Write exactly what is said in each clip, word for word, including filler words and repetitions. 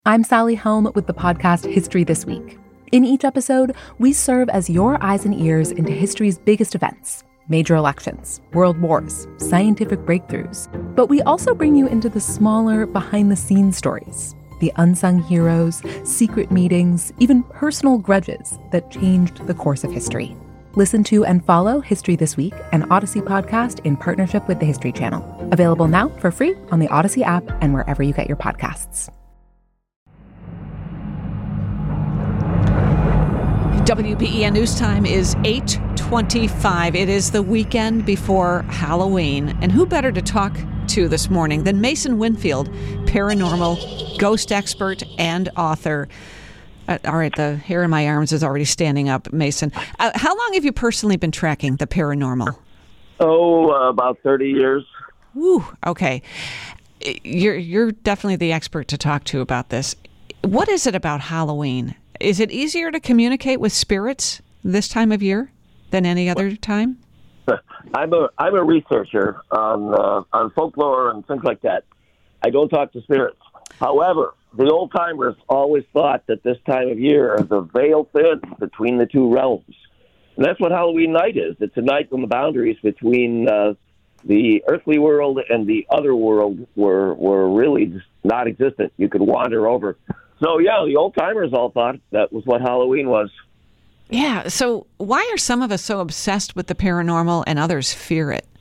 I'm Sally Helm with the podcast History This Week. In each episode, we serve as your eyes and ears into history's biggest events, major elections, world wars, scientific breakthroughs. But we also bring you into the smaller, behind-the-scenes stories, the unsung heroes, secret meetings, even personal grudges that changed the course of history. Listen to and follow History This Week, an Odyssey podcast in partnership with the History Channel. Available now for free on the Odyssey app and wherever you get your podcasts. W B E N News Time is eight twenty-five. It is the weekend before Halloween. And who better to talk to this morning than Mason Winfield, paranormal, ghost expert, and author. Uh, all right, the hair in my arms is already standing up, Mason. Uh, how long have you personally been tracking the paranormal? Oh, uh, about thirty years. Woo, okay. You're, you're definitely the expert to talk to about this. What is it about Halloween? Is it easier to communicate with spirits this time of year than any other time? I'm a I'm a researcher on uh, on folklore and things like that. I don't talk to spirits. However, the old timers always thought that this time of year the veil thins between the two realms, and that's what Halloween night is. It's a night when the boundaries between uh, the earthly world and the other world were were really just not existent. You could wander over. So, yeah, the old-timers all thought that was what Halloween was. Yeah, so why are some of us so obsessed with the paranormal and others fear it?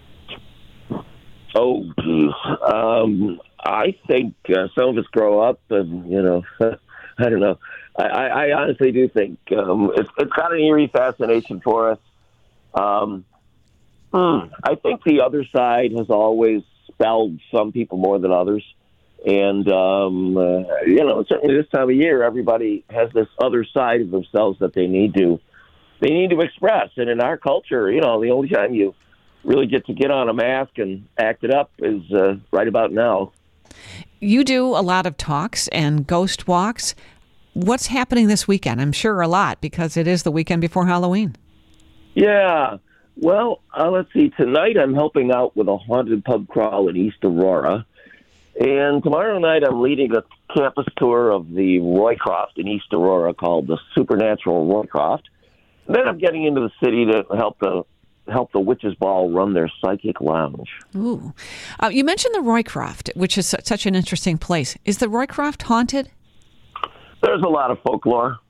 Oh, geez. Um, I think uh, some of us grow up and, you know, I don't know. I, I, I honestly do think um, it's, it's got an eerie fascination for us. Um, hmm, I think the other side has always spelled some people more than others. And, um, uh, you know, certainly this time of year, everybody has this other side of themselves that they need to they need to express. And in our culture, you know, the only time you really get to get on a mask and act it up is uh, right about now. You do a lot of talks and ghost walks. What's happening this weekend? I'm sure a lot because it is the weekend before Halloween. Yeah. Well, uh, let's see. Tonight I'm helping out with a haunted pub crawl in East Aurora. And tomorrow night, I'm leading a campus tour of the Roycroft in East Aurora called the Supernatural Roycroft. And then I'm getting into the city to help the help the Witches Ball run their psychic lounge. Ooh, uh, you mentioned the Roycroft, which is such an interesting place. Is the Roycroft haunted? There's a lot of folklore.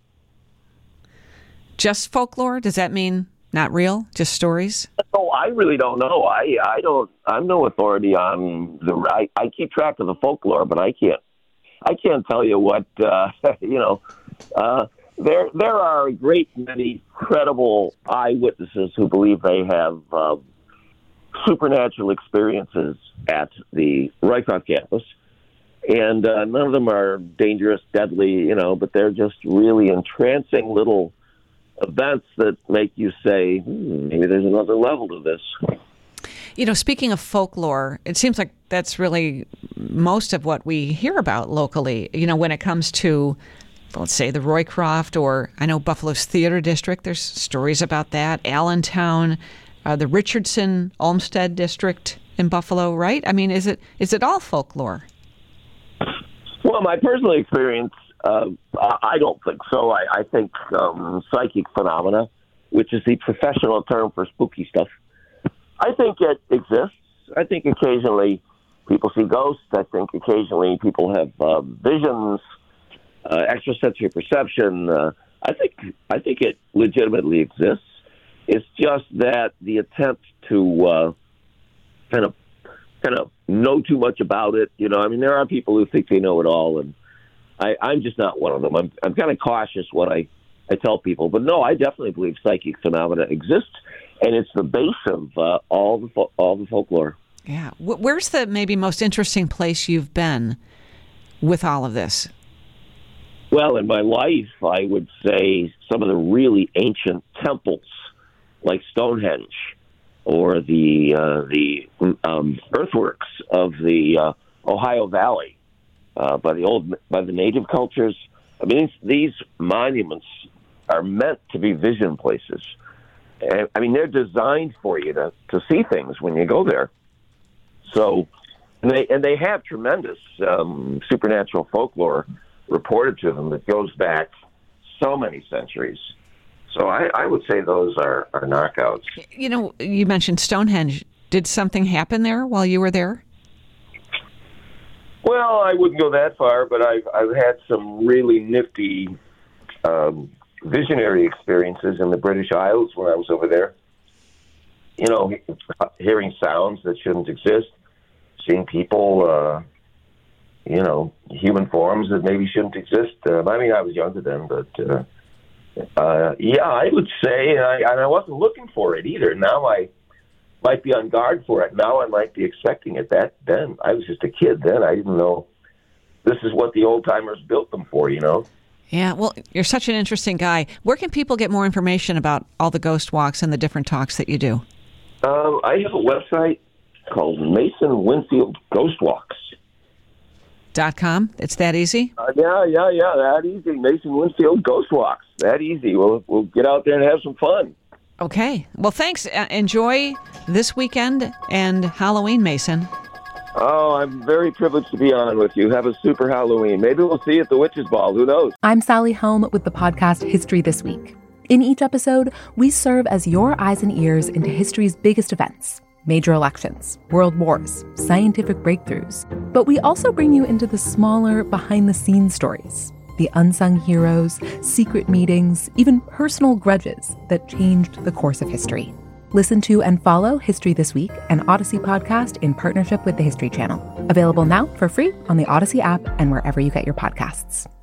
Just folklore? Does that mean not real? Just stories? Oh, I really don't know. I, I don't. I'm no authority on the. I, I keep track of the folklore, but I can't. I can't tell you what. Uh, you know, uh, there there are a great many credible eyewitnesses who believe they have uh, supernatural experiences at the Roycroft campus, and uh, none of them are dangerous, deadly. You know, but they're just really entrancing little events that make you say, hmm, maybe there's another level to this. You know, speaking of folklore, it seems like that's really most of what we hear about locally. You know, when it comes to, let's say, the Roycroft, or I know Buffalo's Theater District, there's stories about that. Allentown, uh, the Richardson Olmsted District in Buffalo, right? I mean, is it is it all folklore? Well, my personal experience, Uh, I don't think so. I, I think um, psychic phenomena, which is the professional term for spooky stuff, I think it exists. I think occasionally people see ghosts. I think occasionally people have uh, visions, uh, extrasensory perception. Uh, I think I think it legitimately exists. It's just that the attempt to uh, kind of kind of know too much about it. You know, I mean, there are people who think they know it all, and I, I'm just not one of them. I'm, I'm kind of cautious what I, I tell people. But no, I definitely believe psychic phenomena exist, and it's the base of uh, all the fo- all the folklore. Yeah. Where's the maybe most interesting place you've been with all of this? Well, in my life, I would say some of the really ancient temples, like Stonehenge, or the uh, the um, earthworks of the uh, Ohio Valley. Uh, by the old, by the native cultures. I mean, these, these monuments are meant to be vision places. And, I mean, they're designed for you to, to see things when you go there. So And they and they have tremendous um, supernatural folklore reported to them that goes back so many centuries. So I, I would say those are, are knockouts. You know, you mentioned Stonehenge. Did something happen there while you were there? Well, I wouldn't go that far, but I've I've had some really nifty um, visionary experiences in the British Isles when I was over there. You know, hearing sounds that shouldn't exist, seeing people, uh, you know, human forms that maybe shouldn't exist. Uh, I mean, I was younger then, but uh, uh, yeah, I would say, and I, and I wasn't looking for it either. Now I might be on guard for it. Now I might be expecting it. That then I was just a kid then. I didn't know this is what the old timers built them for. You know. Yeah, well, you're such an interesting guy. Where can people get more information about all the ghost walks and the different talks that you do? Um, I have a website called Mason Winfield Ghost Walks. Dot com? It's that easy? Uh, yeah, yeah, yeah, that easy. Mason Winfield Ghost Walks. That easy. We'll, we'll get out there and have some fun. Okay. Well, thanks. Uh, enjoy this weekend and Halloween, Mason. Oh, I'm very privileged to be on with you. Have a super Halloween. Maybe we'll see you at the Witches Ball. Who knows? I'm Sally Helm with the podcast History This Week. In each episode, we serve as your eyes and ears into history's biggest events, major elections, world wars, scientific breakthroughs. But we also bring you into the smaller, behind-the-scenes stories, the unsung heroes, secret meetings, even personal grudges that changed the course of history. Listen to and follow History This Week, an Odyssey podcast in partnership with the History Channel. Available now for free on the Odyssey app and wherever you get your podcasts.